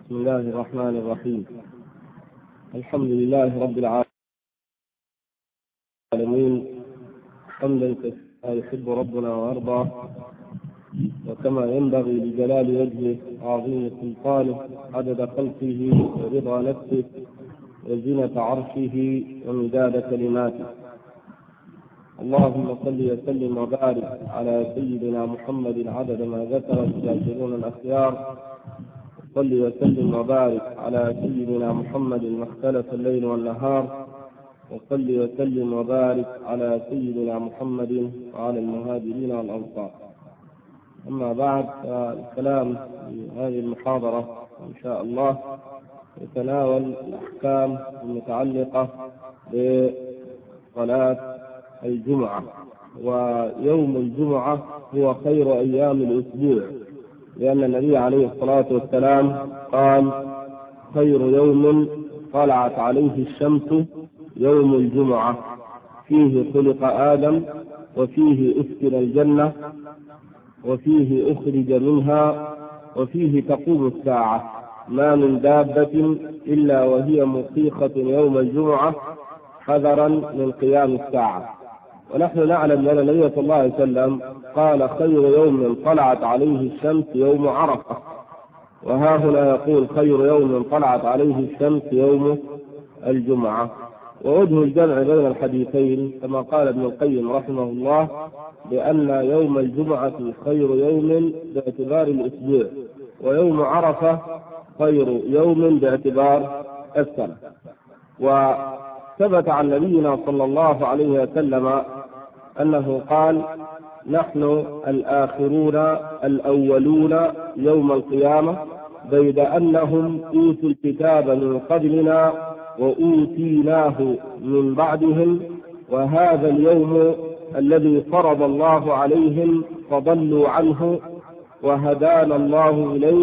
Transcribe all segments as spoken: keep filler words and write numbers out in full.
بسم الله الرحمن الرحيم. الحمد لله رب العالمين حمدا كثيرا يحب ربنا ويرضى، وكما ينبغي لجلال وجهه وعظيم سلطانه عدد خلقه ورضا نفسه وزنة عرشه ومداد كلماته. اللهم صل وسلم وبارك على سيدنا محمد عدد ما ذكر الذاكرون الأخيار، صل وسلم وبارك على سيدنا محمد ما اختلف الليل والنهار، وصل وسلم وبارك على سيدنا محمد وعلى المهاجرين والأنصار. أما بعد، فالكلام في هذه المحاضرة إن شاء الله يتناول الأحكام المتعلقة بصلاة الجمعة. ويوم الجمعة هو خير أيام الأسبوع، لأن النبي عليه الصلاة والسلام قال: خير يوم طلعت عليه الشمس يوم الجمعة، فيه خلق آدم، وفيه أسكن الجنة، وفيه أخرج منها، وفيه تقوم الساعة، ما من دابة إلا وهي مخيخة يوم الجمعة حذرا من قيام الساعة. ونحن نعلم أن النبي صلى الله عليه وسلم قال: خير يوم طلعت عليه الشمس يوم عرفة، وها هنا يقول: خير يوم طلعت عليه الشمس يوم الجمعة. ووجه الجمع بين الحديثين كما قال ابن القيم رحمه الله بأن يوم الجمعة خير يوم باعتبار الأسبوع، ويوم عرفة خير يوم باعتبار السنة. وثبت عن نبينا صلى الله عليه وسلم أنه قال: نحن الآخرون الأولون يوم القيامة، بيد أنهم أوتوا الكتاب من قبلنا وأوتيناه من بعدهم، وهذا اليوم الذي فرض الله عليهم فضلوا عنه، وهدانا الله إليه،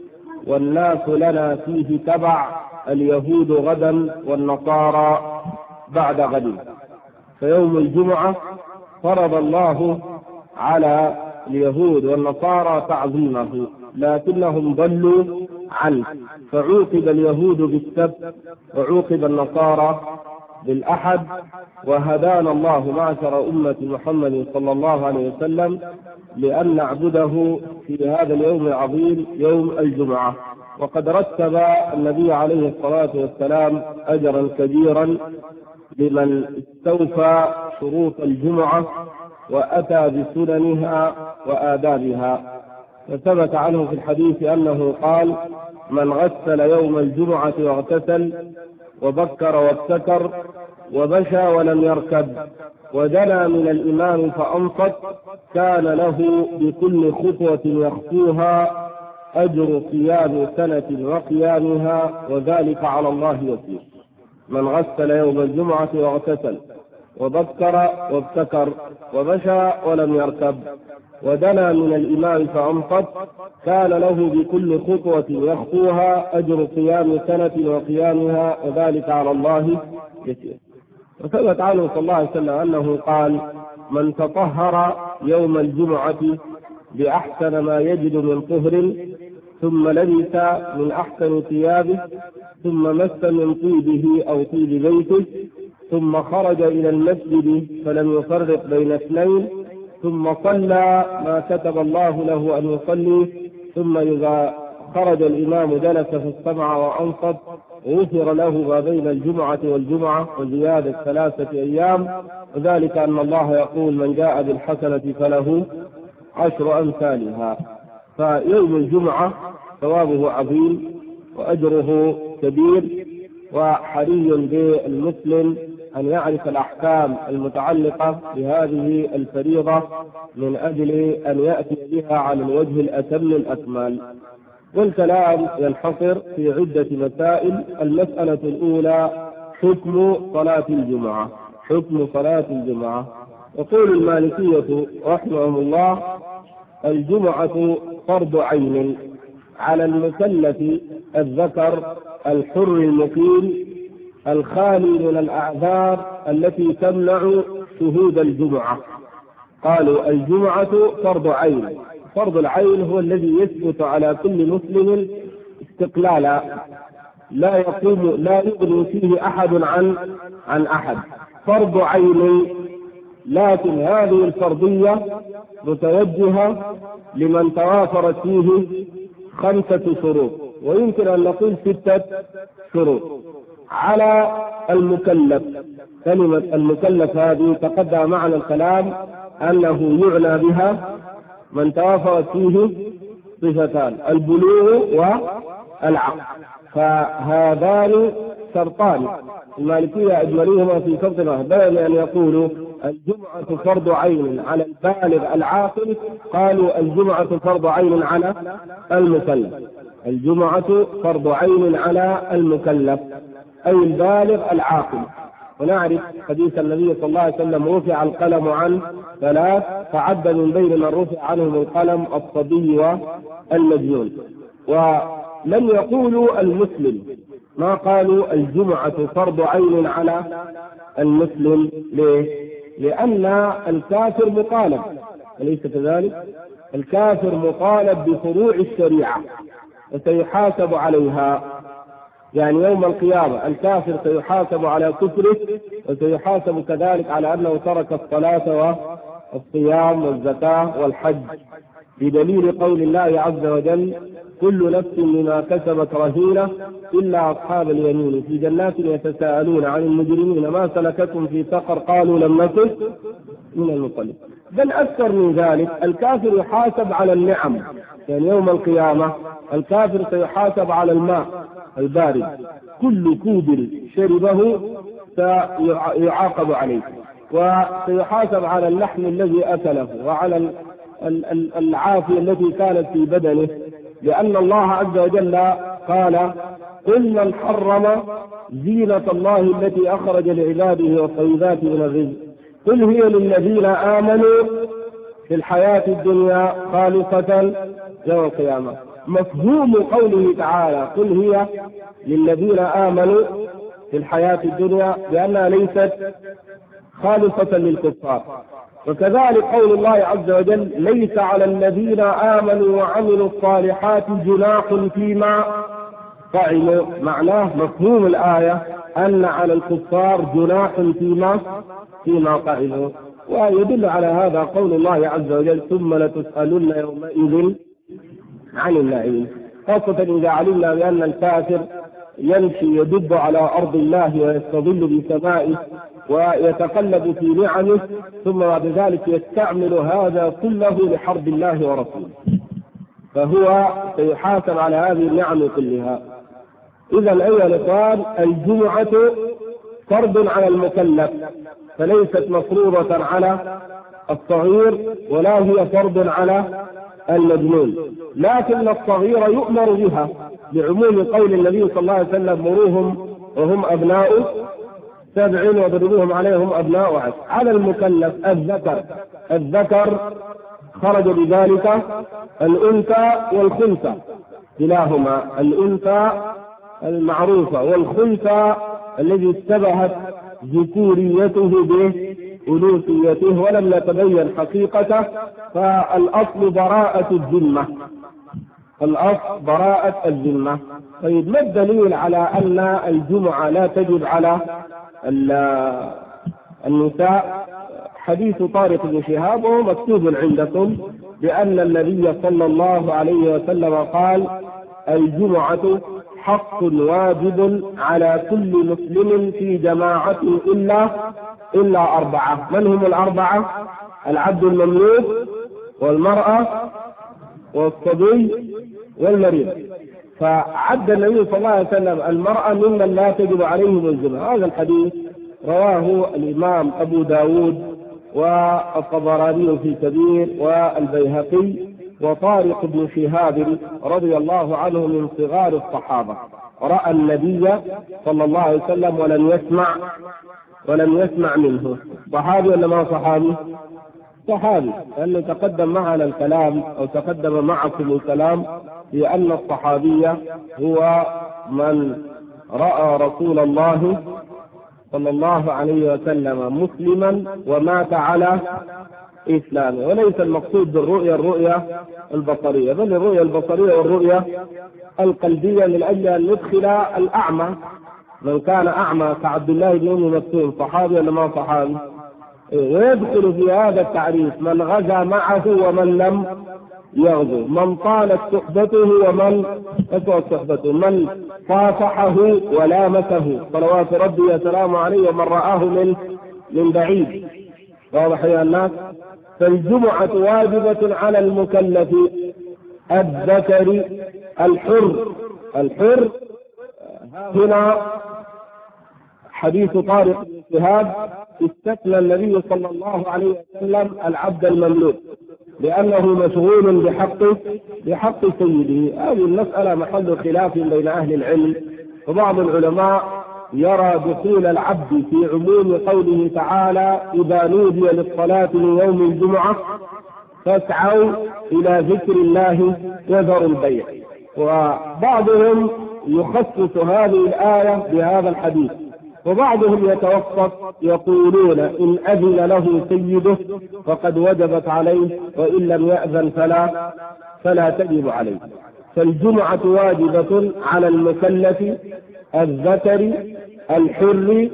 والناس لنا فيه تبع، اليهود غدا والنصارى بعد غد. فيوم الجمعة فرض الله على اليهود والنصارى تعظيمه، لكنهم ضلوا عنه، فعوقب اليهود بالسبت وعوقب النصارى بالأحد، وهدانا الله معشر أمة محمد صلى الله عليه وسلم لأن نعبده في هذا اليوم العظيم يوم الجمعة. وقد رتب النبي عليه الصلاة والسلام أجرا كبيرا لمن استوفى شروط الجمعة وأتى بسننها وآدابها. فثبت عنه في الحديث أنه قال: من غسل يوم الجمعة واغتسل وبكر وابتكر ومشى ولم يركب ودنا من الإمام فأنصت، كان له بكل خطوة يخطوها أجر صيام سنة وقيامها، وذلك على الله يسير. من غسل يوم الجمعة واغتسل وبكر وابتكر ومشى ولم يركب ودنا من الإمام فأنصت، كان له بكل خطوة يخطوها أجر صيام سنة وقيامها، وذلك على الله يسير. وثبت عنه صلى الله عليه وسلم أنه قال: من تطهر يوم الجمعة بأحسن ما يجد من طهر، ثم لبس من أحسن ثيابه، ثم مس من طيبه أو طيب بيته، ثم خرج إلى المسجد فلم يفرق بين اثنين، ثم صلى ما كتب الله له أن يصلي، ثم إذا خرج الإمام جلس فاستمع وأنصت، غفر له ما بين الجمعة والجمعة وزيادة ثلاثة أيام. وذلك أن الله يقول: من جاء بالحسنة فله عشر أمثالها. فيوم الجمعة ثوابه عظيم وأجره كبير، وحري بالمسلم أن يعرف الأحكام المتعلقة بهذه الفريضة من أجل أن يأتي بها على الوجه الأتم الأكمل. والكلام ينحصر في عدة مسائل. المسألة الأولى: حكم صلاة الجمعة. حكم صلاة الجمعة. يقول المالكية رحمهم الله: الجمعة فرض عين على المكلف الذكر الحر المقيم الخالي من الأعذار التي تمنع شهود الجمعة. قالوا: الجمعة فرض عين. فرض العين هو الذي يثبت على كل مسلم استقلالا لا يقوم لا يغني فيه أحد عن عن أحد، فرض عين، لكن هذه الفرضية متوجهة لمن توافرت فيه خمسة شروط، ويمكن أن نقول ستة شروط على المكلف. كلمة المكلف هذه تقدم معنا الكلام أنه يعنى بها من توافرت فيه صفتان، البلوغ والعقل، فهذان شرطان المالكية أجملوهما في شرط واحد، بدل أن يقولوا الجمعة فرض عين على البالغ العاقل قالوا الجمعة فرض عين على المكلف. الجمعة فرض عين على المكلف أي البالغ العاقل. ونعرف حديث النبي صلى الله عليه وسلم رفع القلم عن ثلاث، فعد من بين من رفع عنهم القلم الصبي والمجنون. ولم يقولوا المسلم، ما قالوا الجمعة فرض عين على المسلم. ليه؟ لأن الكافر مطالب، أليس كذلك؟ الكافر مطالب بفروع الشريعة وسيحاسب عليها، يعني يوم القيامة الكافر سيحاسب على كفره، وسيحاسب كذلك على أنه ترك الصلاة والصيام والزكاة والحج، بدليل قول الله عز وجل كل نفس بما كسبت رهينة إلا أصحاب اليمين في جنات يتساءلون عن المجرمين ما سلككم في سقر قالوا لم نكن من المصلين. بل أكثر من ذلك الكافر يحاسب على النعم، يعني يوم القيامة الكافر سيحاسب على الماء البارد، كل كوب شربه سيعاقب عليه، وسيحاسب على اللحم الذي أكله وعلى العافية التي كانت في بدنه، لأن الله عز وجل قال قل من حرم زينة الله التي أخرج لعباده والطيبات من الرزق قل هي للذين آمنوا في الحياة الدنيا خالصة يوم القيامة. مفهوم قوله تعالى قل هي للذين آمنوا في الحياة الدنيا بأنها ليست خالصة للكفار. وكذلك قول الله عز وجل ليس على الذين آمنوا وعملوا الصالحات جناح فيما فعلوا، معناه مفهوم الآية أن على الكفار جناح فيما فيما فعلوا. ويدل على هذا قول الله عز وجل ثم لتسألن يومئذ عن النعيم، خاصة إذا علمنا بأن الكافر يمشي يدب على أرض الله ويستظل بسمائه ويتقلب في نعمه، ثم بعد ذلك يستعمل هذا كله لحرب الله ورسوله، فهو سيحاسب على هذه النعم كلها. إذا أيها الإخوان الجمعة فرض على المكلف، فليست مفروضة على الصغير ولا هي فرض على المجنون، لكن الصغير يؤمر بها بعموم قول النبي صلى الله عليه وسلم مروهم وهم أبناء سبع وضربوهم عليهم أبناء عشر. على المكلف الذكر الذكر خرج بذلك الأنثى والخنثى كلاهما، الأنثى المعروفة والخنثى الذي اشتبهت ذكوريته بأنوثيته ولم يتبين حقيقته، فالأصل براءة الذمة، الأصل براءة الذمة. طيب ما الدليل على أن الجمعة لا تجب على النساء؟ حديث طارق بن شهاب وهو مكتوب عندكم بأن النبي صلى الله عليه وسلم قال الجمعة حق واجب على كل مسلم في جماعة إلا إلا أربعة. من هم الأربعة؟ العبد المملوك والمرأة والصبي والمريض. فعد النبي صلى الله عليه وسلم المرأة ممن لا تجب عليهم الجمعة. هذا الحديث رواه الإمام أبو داود والطبراني في كبير والبيهقي. وطارق بن شهاب رضي الله عنه من صغار الصحابة، رأى النبي صلى الله عليه وسلم ولم يسمع ولم يسمع منه. صحابي ولا ما صحابي؟ صحابي، لأنه تقدم معنا الكلام أو تقدم معكم الكلام في أن الصحابي هو من رأى رسول الله صلى الله عليه وسلم مسلما ومات على إسلامي، وليس المقصود بالرؤية الرؤية البصرية، بل الرؤية البصرية والرؤية القلبية من أجل أن ندخل الأعمى. من كان أعمى كعبد الله بن أم مكتوم صحابي ولا ما صحابي؟ ويدخل في هذا التعريف من غزا معه ومن لم يغزو، من طالت صحبته ومن أسوأت صحبته، من صافحه ولامسه صلوات ربي وسلامه عليه ومن رآه من من بعيد. واضح يا الناس؟ فالجمعة واجبة على المكلف الذكر الحر. الحر هنا حديث طارق بن شهاب استثنى النبي صلى الله عليه وسلم العبد المملوك لأنه مشغول بحق بحق سيده. هذه المسألة محل خلاف بين أهل العلم، وبعض العلماء يرى دخول العبد في عموم قوله تعالى إذا نودي للصلاة من يوم الجمعة فاسعوا إلى ذكر الله وذروا البيع. وبعضهم يخصص هذه الآية بهذا الحديث، وبعضهم يتوسط يقولون إن أذن له سيده فقد وجبت عليه، وإن لم يأذن فلا فلا تجب عليه. فالجمعة واجبة على المكلف الذكر الحر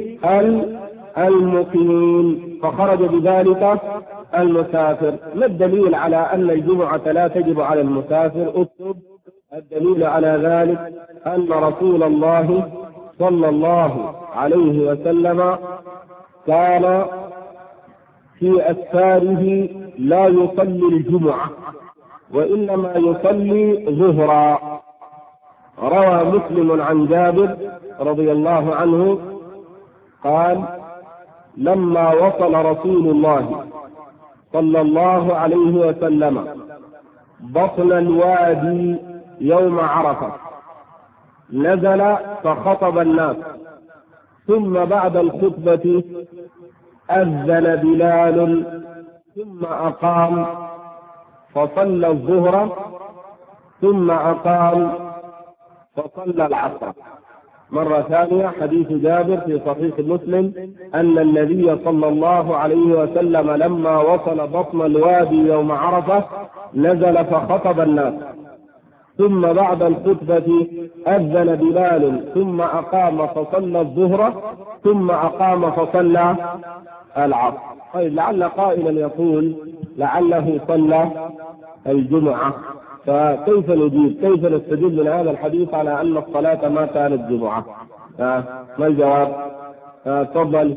المقيم، فخرج بذلك المسافر. ما الدليل على أن الجمعة لا تجب على المسافر؟ اكتب الدليل على ذلك أن رسول الله صلى الله عليه وسلم كان في أسفاره لا يصلي الجمعة وإنما يصلي ظهرا. روى مسلم عن جابر رضي الله عنه قال لما وصل رسول الله صلى الله عليه وسلم بطن الوادي يوم عرفة نزل فخطب الناس، ثم بعد الخطبة أذن بلال ثم أقام فصلى الظهر ثم أقام فصلى العصر. مرة ثانية حديث جابر في صحيح مسلم أن النبي صلى الله عليه وسلم لما وصل بطن الوادي يوم عرفة نزل فخطب الناس، ثم بعد الخطبة أذن بلال ثم أقام فصلى الظهر ثم أقام فصلى العصر. طيب لعل قائلا يقول لعله صلى الجمعة، فكيف نجيب؟ كيف نستدل من هذا الحديث على أن الصلاة ما كانت جمعة؟ آه ما الجواب؟ آه تفضل.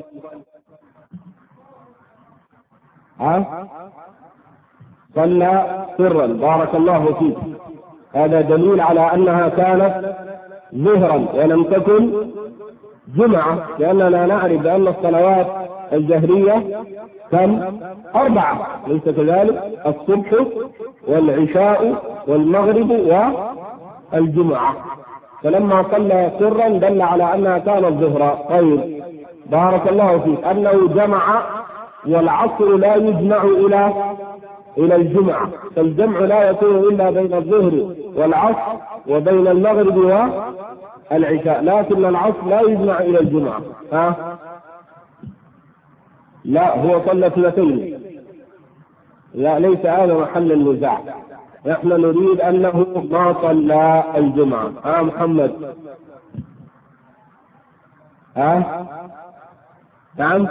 آه صلى سرا، بارك الله فيك. هذا دليل على أنها كانت ظهرا ولم تكن جمعة، لأننا نعرف بأن الصلوات الجهرية كم؟ أربعة، ليس كذلك؟ الصبح والعشاء والمغرب والجمعة. فلما صلى سرا دل على أنها كانت ظهرا. طيب بارك الله فيك. أنه جمع، والعصر لا يجمع إلى إلى الجمعة، فالجمع لا يكون إلا بين الظهر والعصر وبين المغرب والعشاء، لكن العصر لا يجمع إلى الجمعة. ها؟ لا، هو صلى اثنتين. لا، ليس هذا محل النزاع. نحن نريد أنه ما صلى الجمعة. ها محمد؟ ها؟ نعم؟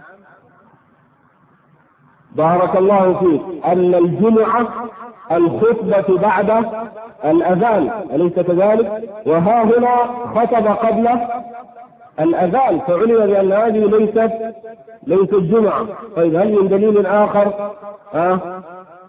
بارك الله فيك. أن الجمعة الخطبة بعد الأذان، أليس كذلك؟ وها هنا خطب قبل الأذان، فعلم بأن هذه ليست ليست جمعة. طيب هل من دليل آخر؟ ها؟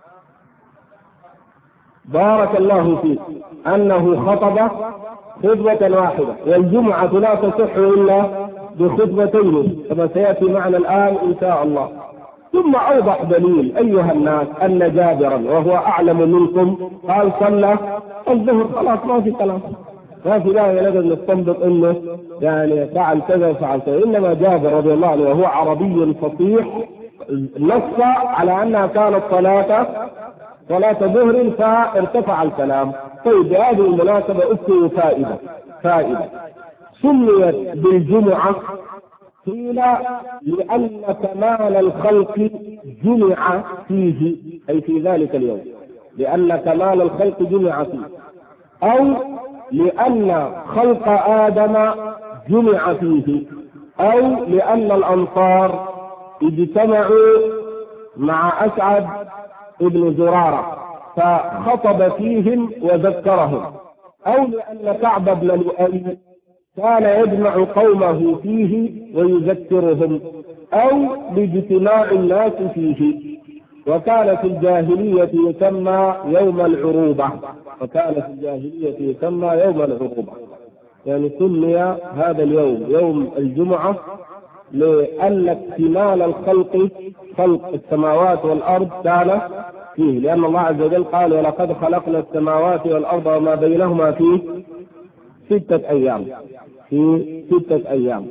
بارك الله فيك. أنه خطب خطبة واحدة، والجمعة لا تصح إلا بخطبتين كما سيأتي معنا الآن إن شاء الله. ثم أوضح دليل أيها الناس أن جابرا وهو أعلم منكم قال صلى الظهر، خلاص ما في كلام، ما في داعي نقدر نستنبط انه يعني فعل كذا وفعل كذا. انما جابر رضي الله عنه وهو عربي فصيح نص على انها كانت صلاة صلاة ظهر فارتفع الكلام. طيب بهذه المناسبة أذكر فائدة فائدة سميت بالجمعة قيل لأن كمال الخلق جمع فيه، أي في ذلك اليوم، لأن كمال الخلق جمع فيه، أو لأن خلق آدم جمع فيه، أو لأن الأنصار اجتمعوا مع أسعد ابن زرارة فخطب فيهم وذكرهم، أو لأن كعب بن لؤي كان يجمع قومه فيه ويذكرهم، أو لاجتماع الناس فيه. وكان في الجاهلية يسمى يوم العروبة، وكان في الجاهلية يسمى يوم العروبة، يعني سمي هذا اليوم يوم الجمعة لأن اكتمال الخلق، خلق السماوات والأرض، كان فيه، لأن الله عز وجل قال: ولقد خلقنا السماوات والأرض وما بينهما في ستة أيام، في ستة أيام.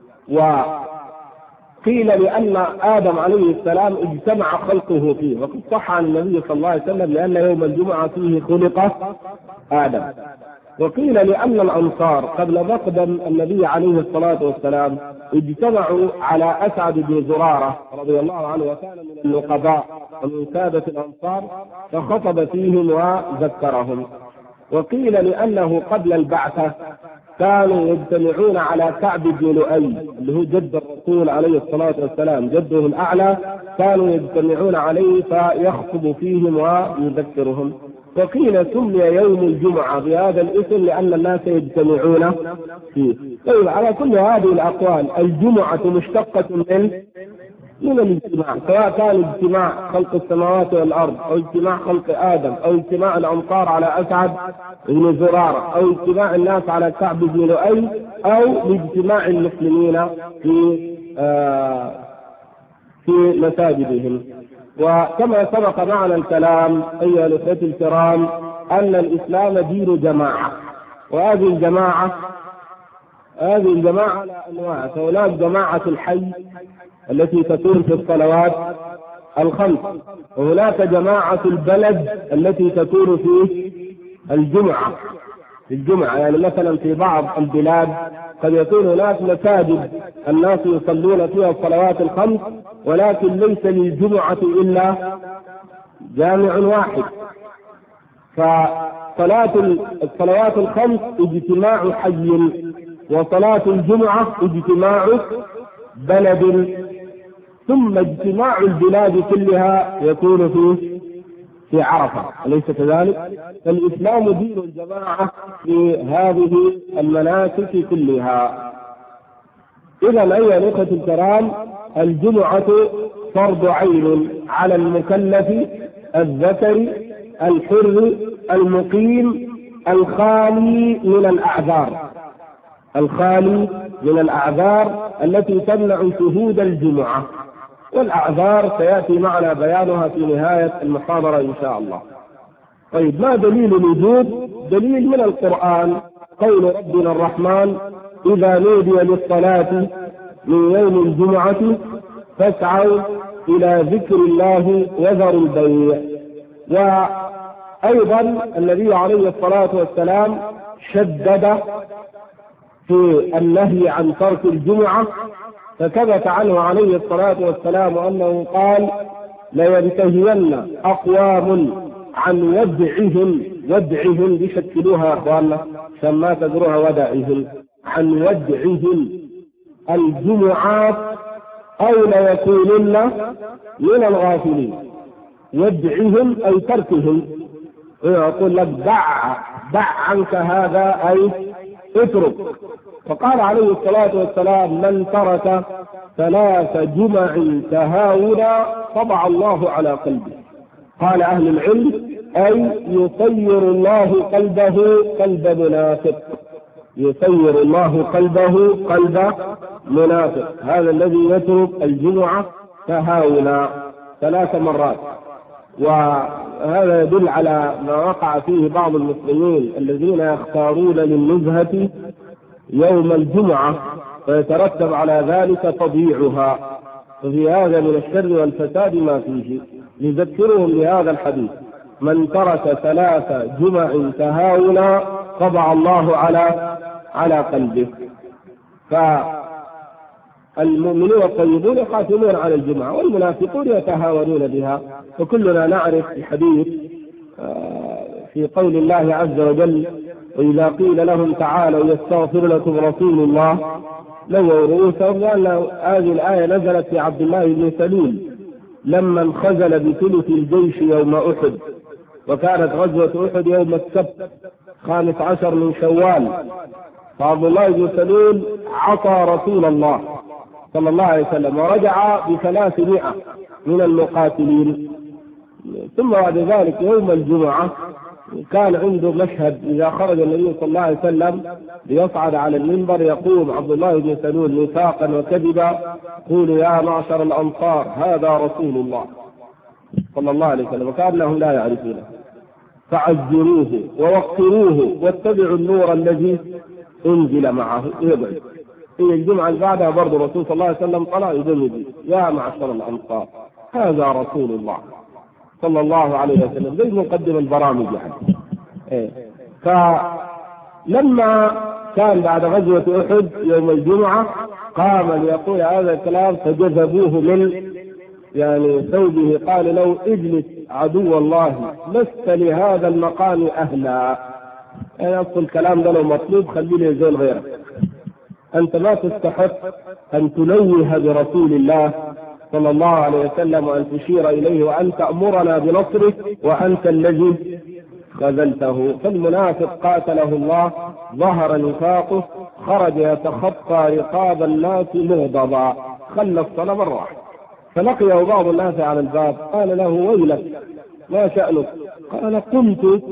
وقيل لأن آدم عليه السلام اجتمع خلقه فيه، وقد صح عن النبي صلى الله عليه وسلم لأن يوم الجمعة فيه خلق آدم. وقيل لأن الأنصار قبل مقدم النبي عليه الصلاة والسلام اجتمعوا على أسعد بن زرارة رضي الله عنه، وكان من النقباء ومن سادة الأنصار، فخطب فيهم وذكرهم. وقيل لأنه قبل البعثة كانوا يجتمعون على كعب بن لؤي اللي هو جد الرسول عليه الصلاة والسلام، جده الأعلى، كانوا يجتمعون عليه فيخطب فيهم ويذكرهم. وقيل سمي يوم الجمعة بهذا الاسم لأن الناس يجتمعون فيه. طيب، على كل هذه الأقوال الجمعة مشتقة من من الاجتماع، سواء كان اجتماع خلق السماوات والأرض، أو اجتماع خلق آدم، أو اجتماع الأنصار على أسعد بن زرارة، أو اجتماع الناس على كعب بن لؤي، أو لاجتماع المسلمين في آه في مساجدهم. وكما سبق معنا الكلام أيها الأخوة الكرام أن الإسلام دين جماعة، وهذه الجماعة هذه الجماعة على أنواع، فهناك جماعة الحي التي تكون في الصلوات الخمس، وهناك جماعة البلد التي تكون في الجمعة في الجمعة يعني مثلا في بعض البلاد قد يكون هناك مساجد الناس يصلون فيها الصلوات الخمس، ولكن ليس للجمعة إلا جامع واحد، فصلاة الصلوات الخمس اجتماع حي، وصلاة الجمعة اجتماع بلد، ثم اجتماع البلاد كلها يكون في في عرفة، أليس كذلك؟ فالإسلام دين الجماعة في هذه المناسك كلها. إذا أيها الأخوة الكرام، الجمعة فرض عين على المكلف الذكر الحر المقيم الخالي من الأعذار، الخالي من الأعذار التي تمنع شهود الجمعة، والأعذار سيأتي معنا بيانها في نهاية المحاضرة إن شاء الله. طيب، ما دليل الوجوب؟ دليل من القرآن، قول ربنا الرحمن: إذا نودي للصلاة من يوم الجمعة فاسعوا إلى ذكر الله وذروا البيع. وأيضا النبي عليه الصلاة والسلام شدد في النهي عن ترك الجمعة، فثبت عنه عليه الصلاة والسلام أنه قال: لينتهين أقوام عن ودعهم، ودعهم بشكلوها يا أخواننا عشان ما تدروها ودعهم، عن ودعهم الجمعات أو ليكونن من الغافلين. ودعهم أي تركهم، يقول لك دع دع عنك هذا أي اترك. فقال عليه الصلاة والسلام: من ترك ثلاث جمع تهاونا طبع الله على قلبه. قال أهل العلم: أي يطير الله قلبه قلب منافق، يطير الله قلبه قلب منافق، هذا الذي يترك الجمعة تهاونا ثلاث مرات. وهذا يدل على ما وقع فيه بعض المسلمين الذين يختارون للنزهة يوم الجمعة فيترتب على ذلك تضييعها، وفي هذا من الشر والفساد ما فيه. نذكرهم بهذا الحديث: من ترك ثلاث جمع تهاونا طبع الله على على قلبه. المؤمنون الطيبون يقاتلون على الجمعة والمنافقون يتهاونون بها. وكلنا نعرف الحديث في قول الله عز وجل: وإذا قيل لهم تعالوا يستغفر لكم رسول الله لووا رؤوسهم، لأن هذه الآية نزلت في عبد الله بن سلول لما انخزل بثلث الجيش يوم أحد، وكانت غزوة أحد يوم السبت خامس عشر من شوال، فعبد الله بن سلول عصى رسول الله صلى الله عليه وسلم ورجع بثلاثمائة من المقاتلين. ثم بعد ذلك يوم الجمعة كان عنده مشهد، إذا خرج النبي صلى الله عليه وسلم ليصعد على المنبر يقوم عبد الله بن سلول نفاقا وكذبا يقول: يا معشر الأنصار هذا رسول الله صلى الله عليه وسلم، وكأنهم لا يعرفونه، فعزروه ووقروه واتبعوا النور الذي انزل معه. يبعد في الجمعة اللي بعدها برضه الرسول صلى الله عليه وسلم طلع يدمج: يا معشر الأنصار هذا رسول الله صلى الله عليه وسلم، زي مقدم البرامج يعني. إيه. فلما كان بعد غزوة أحد يوم الجمعة قام ليقول هذا الكلام، فجذبوه من يعني ثوبه، قال له: اجلس عدو الله، لست لهذا المقام أهلا. يعني أصل الكلام ده لو مطلوب خليه يزول غيرك، أنت ما تستحق أن تلوه برسول الله صلى الله عليه وسلم وأن تشير إليه وأن تأمرنا بنصره وأنت الذي خذلته. فالمنافق قاتله الله ظهر نفاقه، خرج يتخطى رقاب الناس مغضبا، خلى الصلاة مرة واحدة، فلقيه بعض الناس على الباب قال له: ويلك ما شأنك؟ قال: قمت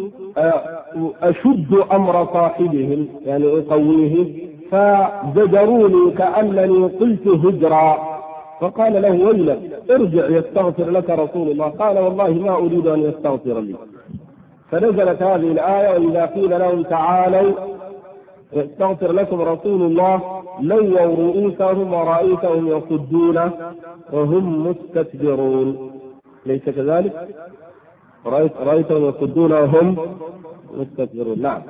أشد أمر صاحبهم يعني أقويه فزجروني كأنني قلت هجرا. فقال له: ويلك ارجع يستغفر لك رسول الله. قال: والله ما أريد أن يستغفر لي. فنزلت هذه الآية: وإذا قيل لهم تعالوا يستغفر لكم رسول الله لووا رؤوسهم ورأيتهم يصدون وهم مستكبرون. ليس كذلك؟ رأيتهم يصدون وهم مستكبرون. نعم.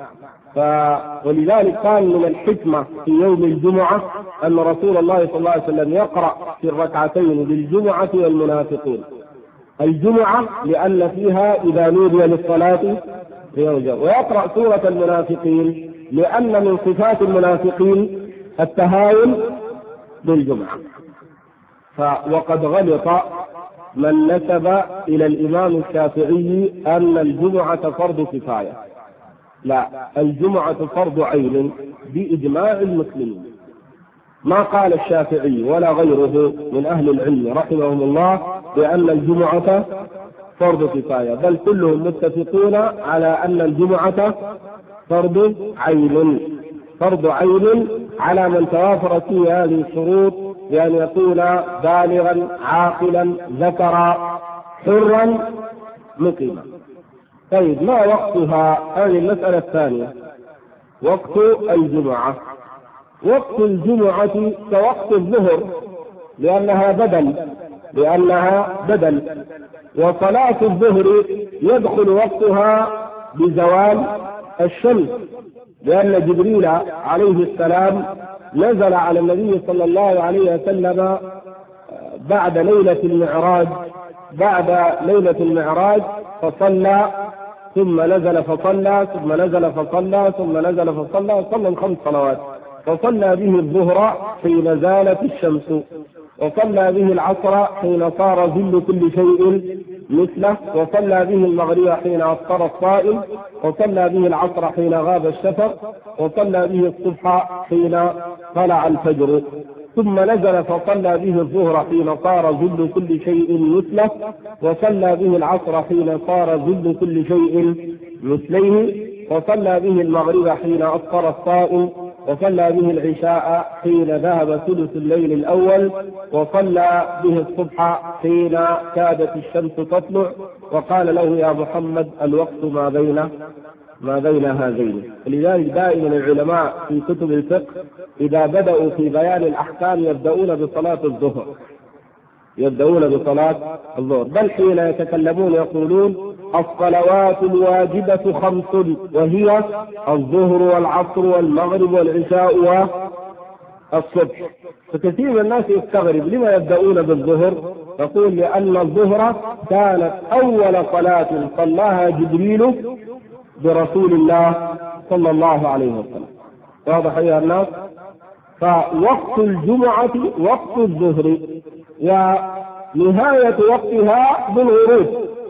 ولذلك كان من الحكمة في يوم الجمعة أن رسول الله صلى الله عليه وسلم يقرأ في الركعتين بالجمعة والمنافقون. الجمعة لأن فيها إذا نودي للصلاة في يوم الجمعة، ويقرأ سورة المنافقين لأن من صفات المنافقين التهاون بالجمعة. وقد غلط من نسب إلى الإمام الشافعي أن الجمعة فرض كفاية. لا، الجمعة فرض عين بإجماع المسلمين. ما قال الشافعي ولا غيره من أهل العلم رحمهم الله بأن الجمعة فرض كفاية، بل كلهم متفقون على أن الجمعة فرض عين، فرض عين على من توافرت فيه هذه الشروط، بأن يكون بالغا عاقلا ذكرا حرا مقيما. طيب، ما وقتها؟ هذه المسألة الثانية، وقت الجمعة. وقت الجمعة كوقت الظهر لأنها بدل لأنها بدل وصلاة الظهر يدخل وقتها بزوال الشمس، لأن جبريل عليه السلام نزل على النبي صلى الله عليه وسلم بعد ليلة المعراج بعد ليلة المعراج فصلى ثم نزل فصلى ثم نزل فصلى ثم نزل فصلى صلى الخمس صلوات، فصلى به الظهر حين زالت الشمس، وصلى به العصر حين صار ظل كل شيء مثله، وصلى به المغرب حين أفطر الصائم، وصلى به العصر حين غاب الشفق، وصلى به الصبح حين طلع الفجر، ثم نزل فصلى به الظهر حين صار ظل كل شيء مثله، وصلى به العصر حين صار ظل كل شيء مثليه، وصلى به المغرب حين أفطر الصائم، وصلى به العشاء حين ذهب ثلث الليل الأول، وصلى به الصبح حين كادت الشمس تطلع، وقال له: يا محمد الوقت ما بين ما بين هذين. لذلك دائما العلماء في كتب الفقه إذا بدأوا في بيان الأحكام يبدأون بصلاة الظهر يبدأون بصلاة الظهر بل حين يتكلمون يقولون: الصلوات الواجبة خمس، وهي الظهر والعصر والمغرب والعشاء الصبح. فكثير من الناس يستغرب لما يبدأون بالظهر؟ يقول لأن الظهر كانت أول صلاة صلاها جبريل برسول الله صلى الله عليه وسلم. واضح أيها الناس؟ فوقت الجمعة وقت الظهر، ونهاية وقتها بالغروب،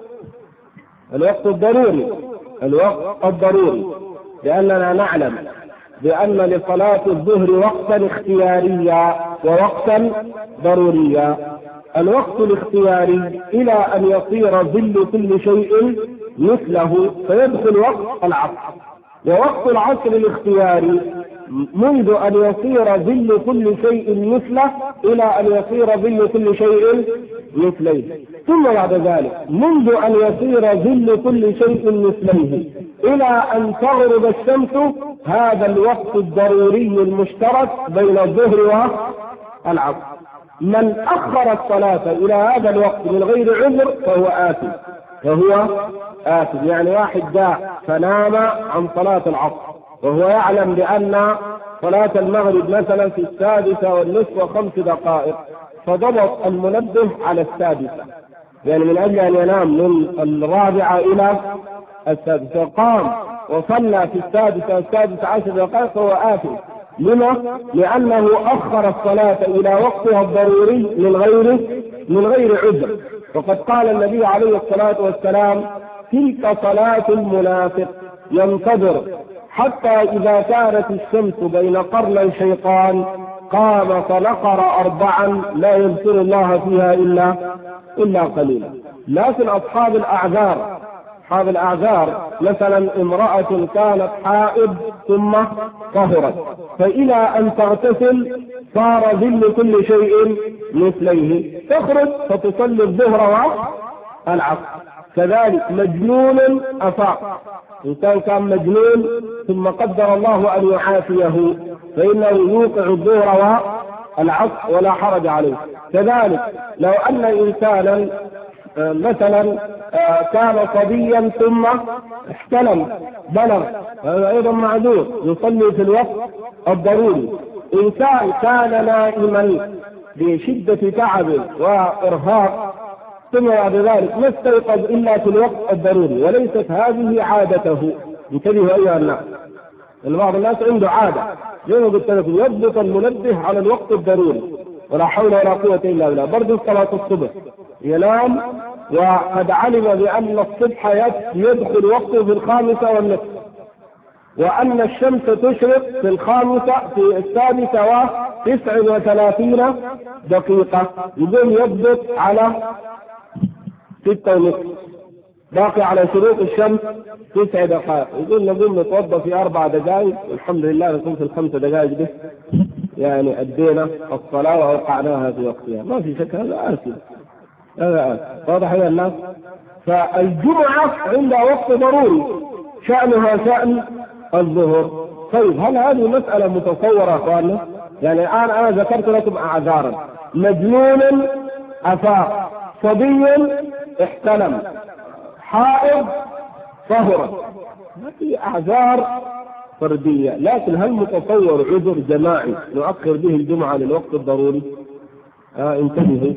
الوقت الضروري، الوقت الضروري، لأننا نعلم بأن لصلاة الظهر وقتا اختياريا ووقتا ضروريا. الوقت الاختياري إلى أن يصير ظل كل شيء مثله فيدخل وقت العصر، ووقت العصر الاختياري منذ أن يصير ظل كل شيء مثله إلى أن يصير ظل كل شيء مثليه، ثم بعد ذلك منذ أن يصير ظل كل شيء مثليه إلى أن تغرب الشمس، هذا الوقت الضروري المشترك بين الظهر والعصر. من أخر الصلاة إلى هذا الوقت من غير عذر فهو آثم، فهو آثم. يعني واحد جاء فنام عن صلاة العصر وهو يعلم بأن صلاة المغرب مثلا في السادسة والنصف وخمس دقائق، فضبط المنبه على السادسة، يعني من أجل أن ينام من الرابعة إلى السادسة، قام وصلى في السادسة والسادسة عشر دقائق فهو آثم. لما؟ لأنه أخر الصلاة إلى وقتها الضروري من غير من غير عذر. وقد قال النبي عليه الصلاة والسلام: تلك صلاة المنافق ينتظر حتى إذا كانت الشمس بين قرني الشيطان قام فنقر أربعا لا يذكر الله فيها إلا إلا قليلا. لكن أصحاب الأعذار أصحاب الأعذار مثلا امرأة كانت حائض ثم طهرت، فإلى أن تغتسل صار ظل كل شيء مثليه، تخرج فتصلي الظهر والعصر. كذلك مجنون أفاق، إنسان كان مجنون ثم قدر الله أن يعافيه فإنه يوقع الظهر والعصر ولا حرج عليه. كذلك لو أن إنسانا مثلا كان صبيا ثم احتلم بلغ، هذا أيضا معذور يصلي في الوقت الضروري. إنسان كان نائما بشدة تعب وإرهاق ثم بعد ذلك ما استيقظ إلا في الوقت الضروري، وليست هذه عادته. انتبهوا أيها الناس، بعض الناس عنده عادة زي ما قلت لكم يضبط المنبه على الوقت الضروري، ولا حول ولا قوة إلا بالله. برضه صلاة الصبح ينام وقد علم بأن الصبح يدخل وقته في الخامسة والنصف، وأن الشمس تشرق في الخامسة في السادسة وتسع وثلاثين دقيقة، يقوم يضبط على ستة ونصف، باقي على شروق الشمس تسع دقائق، يقول نقوم نتوضا في أربع دقائق والحمد لله نكون في الخمس دقائق دي يعني أدينا الصلاة وأوقعناها في وقتها. ما في شك هذا آسف، هذا آسف. واضح يا الناس؟ فالجمعة عندها وقت ضروري شأنها شأن الظهر. طيب هل هذه مسألة متصورة أخواننا؟ يعني الآن أنا ذكرت لكم أعذارا: مجنون أفاق، صبي احتلم، حائض طهرت، ما في أعذار فردية. لكن هل متصور عذر جماعي نؤخر به الجمعة للوقت الضروري؟ آه انتبهوا،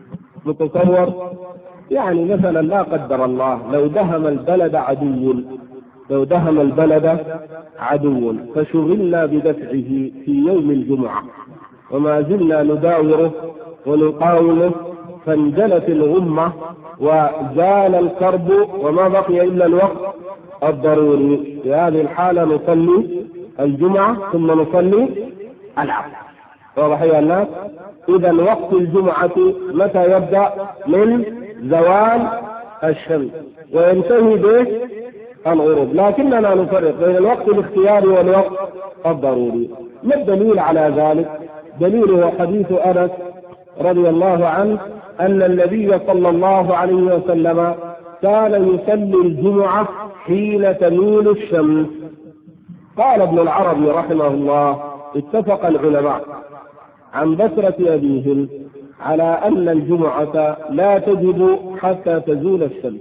متصور يعني مثلا لا قدر الله لو دهم البلد عدو لو دهم البلد عدو فشغلنا بدفعه في يوم الجمعة وما زلنا نداوره ونقاومه، فانجلت الغمة وزال الكرب وما بقي إلا الوقت الضروري. في هذه الحالة نصلي الجمعة ثم نصلي العصر. واضح يا الناس؟ إذا وقت الجمعة متى يبدأ؟ من زوال الشمس وينتهي به الغروب. لكننا نفرق بين الوقت الاختياري والوقت الضروري. ما الدليل على ذلك؟ دليله حديث أنس رضي الله عنه أن النبي صلى الله عليه وسلم كان يصلي الجمعة حين تميل الشمس. قال ابن العربي رحمه الله: اتفق العلماء عن بصرة أبيهم على أن الجمعة لا تجب حتى تزول الشمس،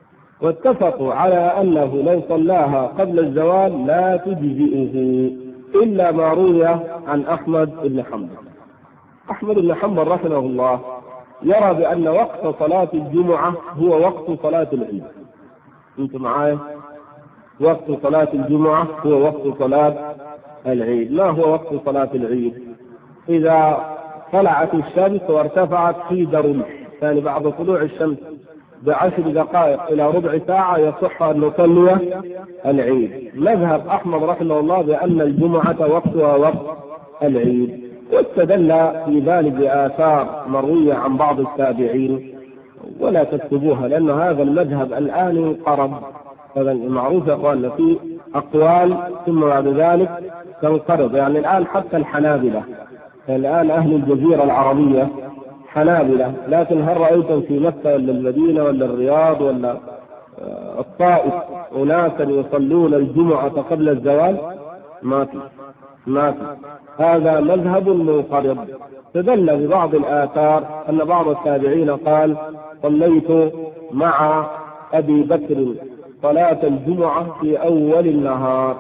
واتفقوا على أنه لو صلاها قبل الزوال لا تجزئه. إلا ما روي عن أحمد بن حنبل. أحمد بن حنبل رحمه الله يرى بأن وقت صلاة الجمعة هو وقت صلاة العيد. أنتم معايا؟ وقت صلاة الجمعة هو وقت صلاة العيد. ما هو وقت صلاة العيد؟ إذا طلعت الشمس وارتفعت قيد رمح، يعني بعد طلوع الشمس بعشر دقائق إلى ربع ساعة يصح أن نصلي العيد. مذهب أحمد رحمه الله بأن الجمعة وقتها وقت العيد، واستدل في ذلك بآثار مروية عن بعض التابعين، ولا تكتبوها لأن هذا المذهب الآن انقرض. هذا معروف يا أخواننا، في أقوال ثم بعد ذلك تنقرض. يعني الآن حتى الحنابلة، الآن أهل الجزيرة العربية حنابلة، لكن هل رأيتم في مكة ولا المدينة ولا الرياض ولا الطائف أناسا يصلون الجمعة قبل الزوال؟ ما في ما في هذا مذهب منقرض. تدل ببعض الآثار أن بعض التابعين قال: صليت مع أبي بكر صلاة الجمعة في أول النهار،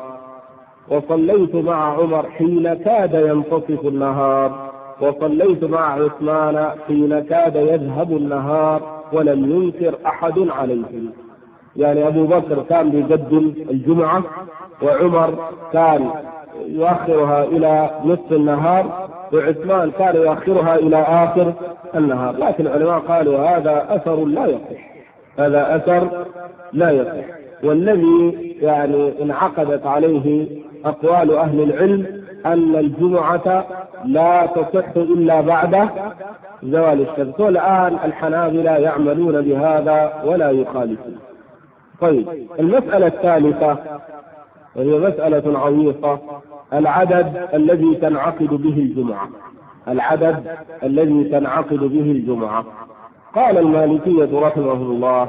وصليت مع عمر حين كاد ينتصف النهار، وصليت مع عثمان حين كاد يذهب النهار ولم ينكر أحد عليه. يعني أبو بكر كان بيقدم الجمعة، وعمر كان يؤخرها إلى نصف النهار، وعثمان كان يؤخرها إلى آخر النهار. لكن العلماء قالوا هذا أثر لا يصح، هذا أثر لا يصح. والذي يعني انعقدت عليه أقوال أهل العلم أن الجمعة لا تصح إلا بعد زوال الشمس، والآن الحنابلة يعملون بهذا ولا يخالفون. طيب، المسألة الثالثة وهي مسألة عويصة: العدد الذي تنعقد به الجمعة. العدد الذي تنعقد به الجمعة. قال المالكية رحمه الله: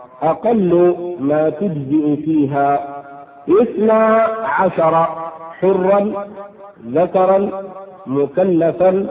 أقل ما تجزئ فيها اثنا عشر حرا ذكرا مكلفا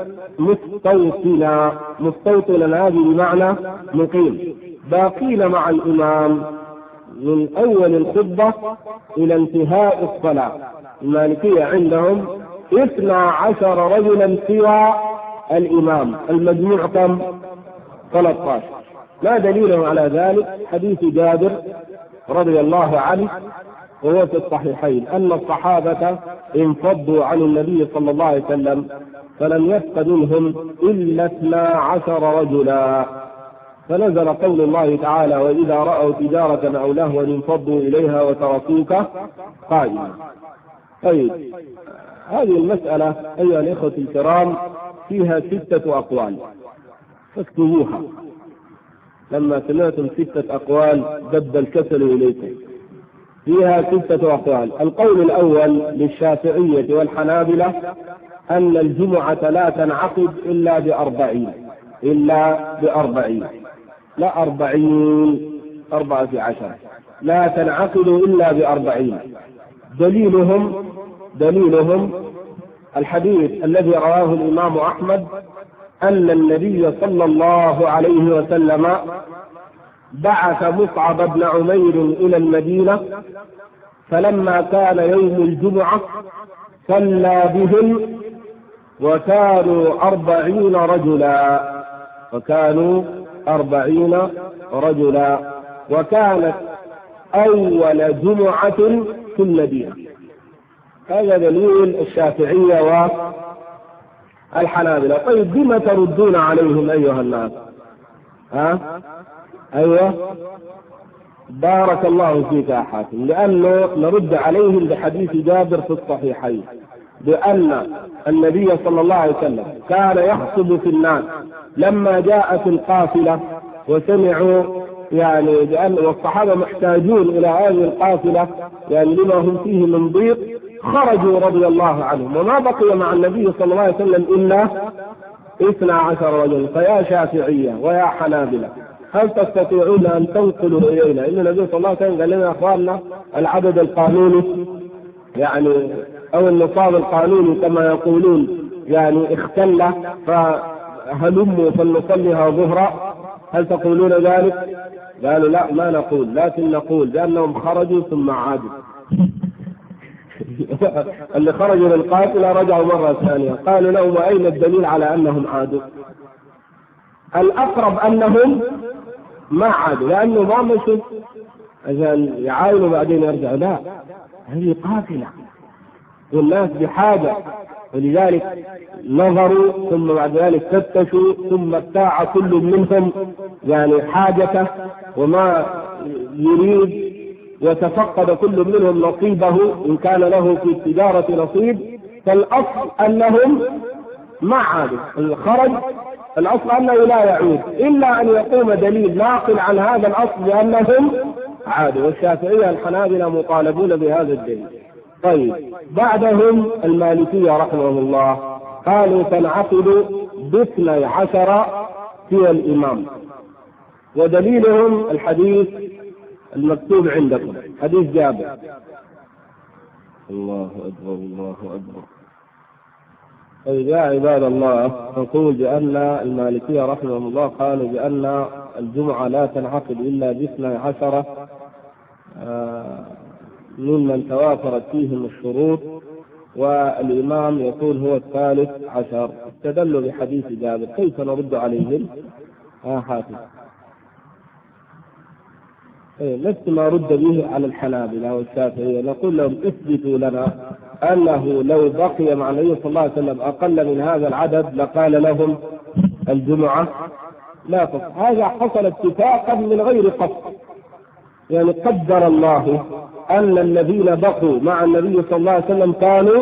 مستوطنا. مستوطنا هذه بمعنى مقيم، باقين مع الإمام من أول الخطبة إلى انتهاء الصلاة. المالكية عندهم اثنا عشر رجلا سوى الإمام، المجموع كم؟ ثلاثة عشر. ما دليله على ذلك؟ حديث جابر رضي الله عنه وهو في الصحيحين أن الصحابة انفضوا عن النبي صلى الله عليه وسلم فلم يبق منهم إلا اثنا عشر رجلا، فنزل قول الله تعالى: وإذا رأوا تجارة أو لهوا انفضوا إليها وتركوك قائما. طيب، هذه المسألة أيها الإخوة الكرام فيها ستة أقوال، فاكتبوها. لما سمعتم ستة أقوال دب الكسل إليكم. فيها ستة أقوال. القول الأول للشافعية والحنابلة أن الجمعة لا تنعقد إلا بأربعين، إلا بأربعين لا أربعين أربعة عشر، لا تنعقد إلا بأربعين. دليلهم دليلهم الحديث الذي رواه الإمام أحمد أن النبي صلى الله عليه وسلم بعث مصعب بن عمير إلى المدينة، فلما كان يوم الجمعة صلى بهم وكانوا أربعين رجلا وكانوا أربعين رجلا وكانت أول جمعة في المدينة. هذا دليل الشافعية والحنابلة. طيب، بما تردون عليهم أيها الناس؟ ها؟ أيوة، بارك الله فيك يا حاتم. لأنه نرد عليهم بحديث جابر في الصحيحين بأن النبي صلى الله عليه وسلم كان يخطب في الناس لما جاءت القافلة وسمعوا يعني بأن والصحابة محتاجون إلى هذه القافلة يعني لما هم فيه من ضيق، خرجوا رضي الله عنهم، وما بقي مع النبي صلى الله عليه وسلم إلا اثنا عشر رجل. فيا شافعية ويا حنابلة، هل تستطيعون أن تنقلوا إلينا إن النبي صلى الله عليه وسلم قال لنا يا أخواننا العدد القانوني يعني أو النصاب القانوني كما يقولون يعني اختل، فهلموا فلنصليها ظهرا؟ هل تقولون ذلك؟ قالوا لا، ما نقول، لكن نقول بأنهم خرجوا ثم عادوا. اللي خرجوا للقافلة رجعوا مرة ثانية، قالوا لهم وأين الدليل على أنهم عادوا؟ الأقرب أنهم ما عادوا، لأنه ما مشوا عشان يعاونوا بعدين يرجعوا، لا، هذه قافلة والناس بحاجة، ولذلك نظروا ثم بعد ذلك فتشوا ثم ابتاع كل منهم يعني حاجته وما يريد، وتفقد كل منهم نصيبه إن كان له في التجارة نصيب. فالأصل أنهم ما عادوا، الخرج الأصل أنه لا يعود إلا أن يقوم دليل ناقل عن هذا الأصل بأنهم عادوا، والشافعية الحنابلة مطالبون بهذا الدليل. طيب، بعدهم المالكية رحمهم الله قالوا تنعقد باثني عشر في الإمام، ودليلهم الحديث المكتوب عندكم، حديث جابر. الله أكبر الله أكبر. طيب يا عباد الله، نقول بأن المالكية رحمهم الله قالوا بأن الجمعة لا تنعقد إلا باثني عشر ممن توافرت فيهم الشروط، والإمام يقول هو الثالث عشر، استدلوا بحديث جابر. كيف نرد عليهم؟ ها حافظ. نفس ما رد به على الحنابلة والشافعية، نقول لهم اثبتوا لنا أنه لو بقي مع النبي صلى الله عليه وسلم أقل من هذا العدد لقال لهم الجمعة لا تصح. هذا حصل اتفاقا من غير قصد، يعني قدر الله أن الذين بقوا مع النبي صلى الله عليه وسلم كانوا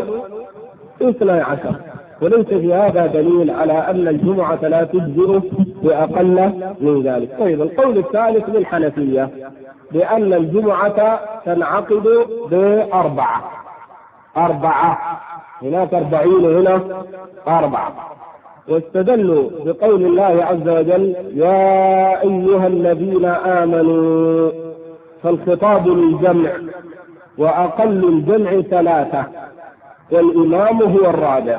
اثني عشر، وليس في هذا دليل على أن الجمعة لا تجزئ بأقل من ذلك. طيب، القول الثالث للحنفية بأن الجمعة تنعقد بأربعة أربعة هناك أربعين هنا أربعة، واستدلوا بقول الله عز وجل يا أيها الذين آمنوا، فالخطاب للجمع، وأقل الجمع ثلاثة، والإمام هو الرابع.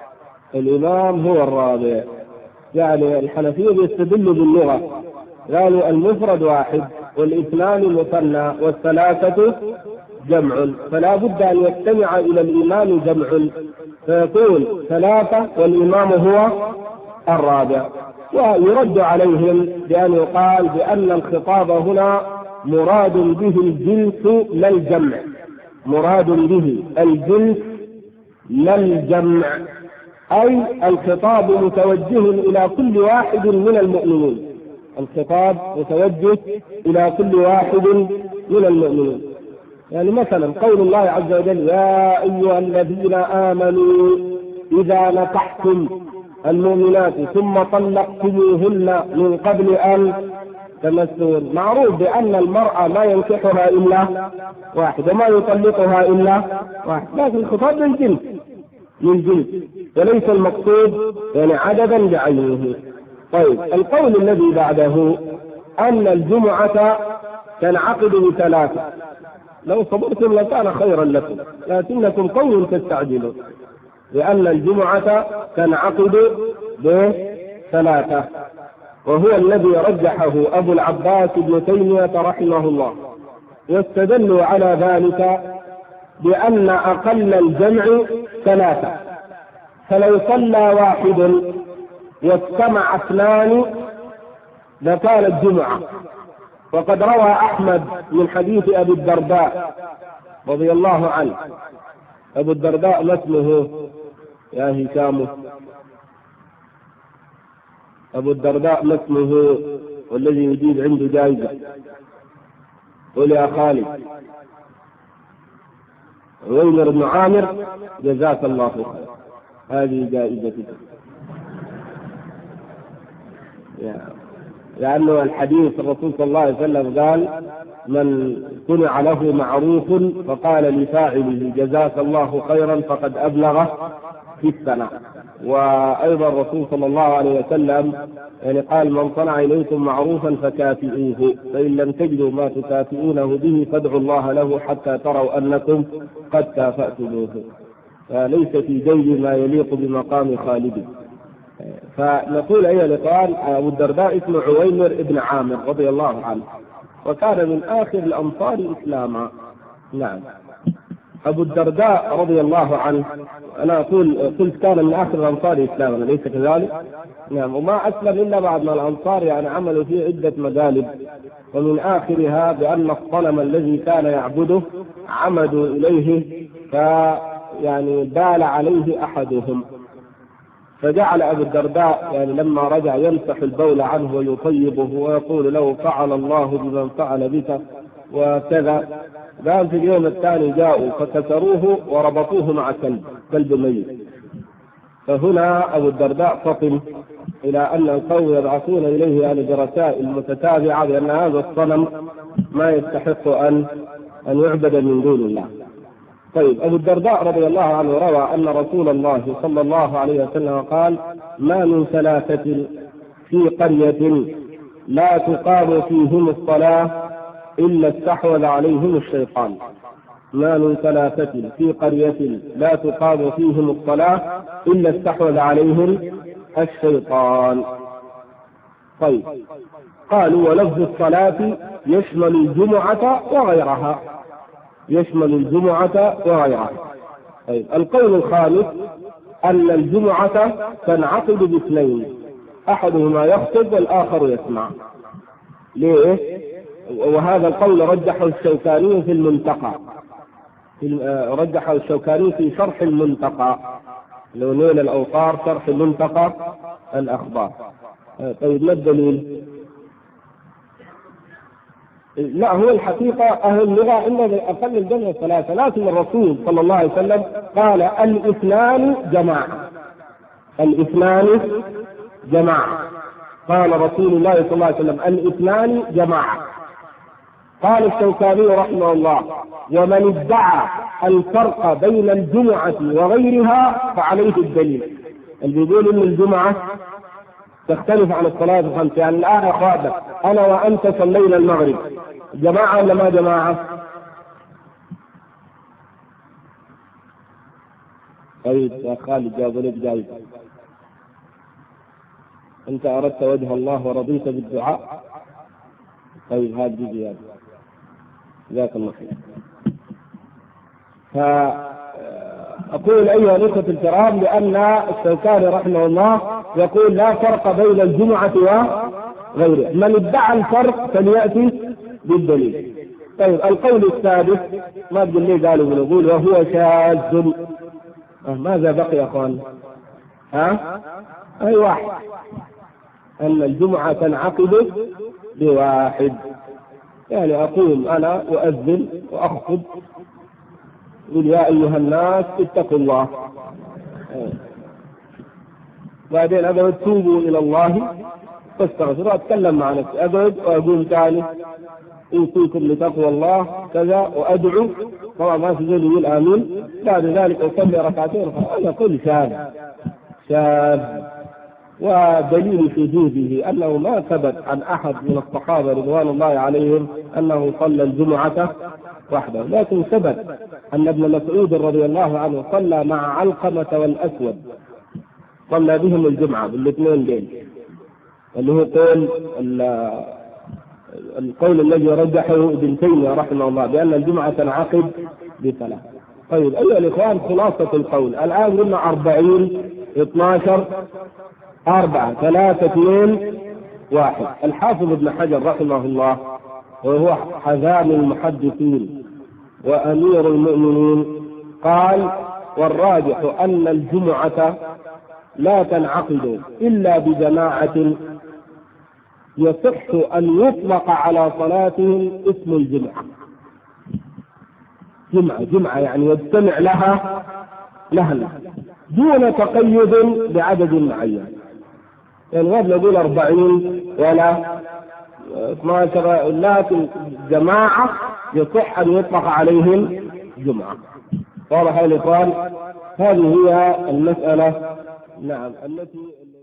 الإمام هو الرابع، يعني الحنفية بيستدلوا باللغة، قالوا المفرد واحد والاثنان مثنى والثلاثة جمع، فلا بد أن يجتمع إلى الإمام جمع، فيكون ثلاثة والإمام هو الرابع. ويرد عليهم بأن يقال بأن الخطاب هنا مراد به الجنس لا الجمع، مراد به الجنس لا الجمع، أي الخطاب متوجه إلى كل واحد من المؤمنين، الخطاب متوجه إلى كل واحد من المؤمنين. يعني مثلا قول الله عز وجل يا أيها الذين آمنوا إذا نكحتم المؤمنات ثم طلقتموهن من قبل أن تمسون، معروف بأن المرأة ما ينكحها إلا واحد وما يطلقها إلا واحد، لكن الخطاب للجنس للجنس وليس المقصود يعني عددا بعينه. طيب، القول الذي بعده أن الجمعة تنعقد بثلاثة، لو صبرتم لكان خيرا لكم لكنكم قوم تستعجلون، لأن الجمعة تنعقد بثلاثة، وهو الذي رجحه أبو العباس ابن تيمية رحمه الله، واستدلوا على ذلك بأن أقل الجمع ثلاثة، فلو صلى واحد واجتمع اثنان لكانت جمعة. وقد روى أحمد من حديث أبي الدرداء رضي الله عنه، أبو الدرداء ما اسمه يا هشام؟ أبو الدرداء ما اسمه والذي يجيب عنده جائزة؟ قل يا خالد. عويمر بن عامر، جزاك الله خير، هذه جائزتك. لأنه الحديث الرسول صلى الله عليه وسلم قال من صنع له معروف فقال لفاعله جزاك الله خيرا فقد أبلغ في السنة. وأيضا الرسول صلى الله عليه وسلم يعني قال من صنع إليكم معروفا فكافئوه، فإن لم تجدوا ما تكافئونه به فادعوا الله له حتى تروا أنكم قد كافأتموه، فليس في جيب ما يليق بمقام خالد. فنقول أيها الإخوان أبو الدرداء اسمه عويمر ابن عامر رضي الله عنه، وكان من آخر الأنصار إسلاما. نعم. أبو الدرداء رضي الله عنه، أنا أقول قلت كان من آخر الأنصار إسلاما، أليس كذلك؟ نعم. وما أسلم إلا بعد ما الأنصار يعني عملوا فيه عدة مقالب، ومن آخرها بأن الصنم الذي كان يعبده عمدوا إليه فيعني بال عليه أحدهم، فجعل أبو الدرداء يعني لما رجع يمسح البول عنه ويطيبه ويقول له فعل الله بمن فعل بك وكذا. قال في اليوم الثاني جاءوا فكسروه وربطوه مع كلب كلب ميت. فهنا أبو الدرداء فطن إلى أن القوم يبعثون إليه يعني برسائل متتابعة بأن هذا الصنم ما يستحق أن أن يعبد من دون الله. طيب، أبو الدرداء رضي الله عنه روى أن رسول الله صلى الله عليه وسلم قال: ما من ثلاثة في قرية لا تقام فيهم الصلاة إلا استحوذ عليهم الشيطان. ما من ثلاثة في قرية لا تقام فيهم الصلاة إلا استحوذ عليهم الشيطان. طيب، قالوا: ولفظ الصلاة يشمل الجمعة وغيرها، يشمل الجمعة وغيرها. طيب، القول الخامس أن الجمعة تنعقد باثنين، أحدهما يخطب والآخر يسمع. ليه؟ وهذا القول رجحه الشوكاني في المنتقى، رجحه الشوكاني في شرح المنتقى، لو نيل الأوطار شرح المنتقى الأخبار. طيب، ما الدليل؟ لا، هو الحقيقة أهل اللغة إلا أقل الجمع ثلاثة، لكن الرسول صلى الله عليه وسلم قال: الاثنان جماعة، الاثنان جماعة. قال رسول الله صلى الله عليه وسلم: الاثنان جماعة. قال الشوكاني رحمه الله: ومن ادعى الفرق بين الجمعة وغيرها فعليه الدليل. اللي بيقول إن الجمعة تختلف عن الصلاة الخمس، يعني الآن يا أخواتنا أنا وأنت صلينا المغرب، جماعة ولا ما جماعة؟ طيب يا خالد جاب لك جايب، أنت أردت وجه الله ورضيت بالدعاء. طيب، هذه زيادة، جزاك الله خير. فأقول أيها الأخوة الكرام لأن الشوكاني رحمه الله يقول: لا فرق بين الجمعة وغيرها، من ادعى الفرق فليأتي بالدليل. طيب، القول السادس ما أدري ليه قالوا بنقول وهو شاذ. أه ماذا بقي يا أخوان؟ ها؟ أي واحد، أن الجمعة تنعقد بواحد، يعني أقوم أنا وأذن وأخطب يقول: يا أيها الناس اتقوا الله، بعدين أقعد توبوا إلى الله فاستغفروا، أتكلم مع نفسي، أقعد وأقول ثاني أوصيكم لتقوى الله كذا وأدعو، طبعا ما في زول يقول آمين، بعد ذلك أصلي ركعتين. أنا أقول شاذ شاذ. ودليل شذوذه أنه ما ثبت عن أحد من الصحابة رضوان الله عليهم أنه صلى الجمعة وحده، لكن ثبت أن ابن مسعود رضي الله عنه صلى مع علقمة والأسود، صلى بهم الجمعة بالاثنين دين، اللي هو قول القول الذي رجحه ابن تيمية رحمه الله بأن الجمعة تنعقد بثلاث. طيب أيها الإخوان، خلاصة القول الآن قلنا أربعين، اثناشر، أربعة، ثلاثة، اثنين، واحد. الحافظ ابن حجر رحمه الله وهو حزام المحدثين وأمير المؤمنين قال: والراجح أن الجمعة لا تنعقد إلا بجماعة يصح أن يطلق على صلاتهم اسم الجمعة. جمعة جمعة يعني يجتمع لها لها دون تقيد بعدد معين، يعني غير نقول أربعين ولا اثناشر، لكن جماعة يصح أن يطلق عليهم جمعة. واضح يا إخوان؟ هذه هي المسألة نعم التي